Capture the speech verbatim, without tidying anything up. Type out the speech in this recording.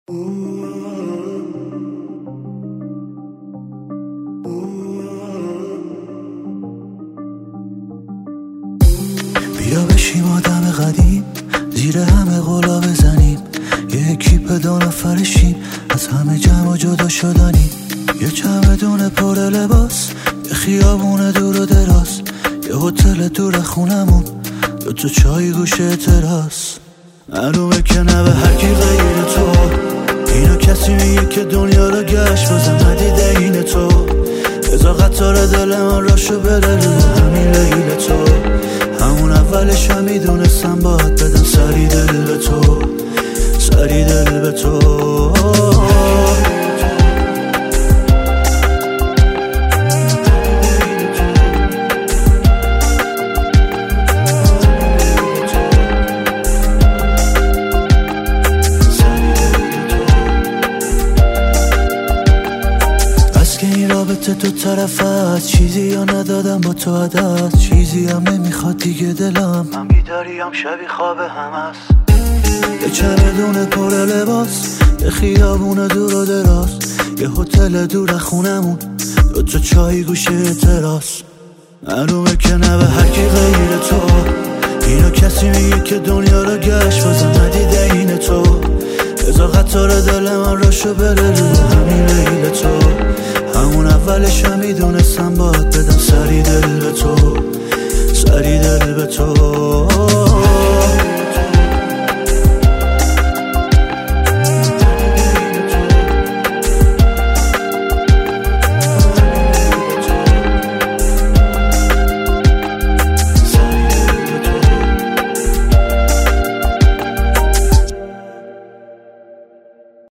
بیا بشیم آدم قدیم، زیر همه قلا بزنیم، یه اکیپ دو نفرشیم، از همه جمع و جدا شدنیم. یه چمدون پر لباس، یه خیابون دور و دراز، یه هتل دور خونمون، دو تا چای گوشه تراس. معلومه که نه به هرکی غیر تو، اینا کسی میگه که دنیا رو گشت بازم ندیده این تو. ازا قطار دل من راشو بره رو همین لیل تو. همون اولش هم میدونستم باید بدم سری دل به تو، سری دل به تو. که این رابطه تو طرف هست، چیزی یا ندادم با تو عدد، چیزی هم نمیخواد دیگه دلم، من بیداریم شبی خواب هم هست. یه چمدون پر لباس، یه خیابون دور و دراز، یه هتل دور خونمون، دو تا چای گوشه تراس. معلومه که نه به هرکی غیر تو، اینا کسی میگه که دنیا رو گشت بازم ندیده این تو. ازا قطار دل من راشو بره رو همین لیل تو. همون اولش هم میدونستم باید بدم سری دل به تو، سری دل به تو.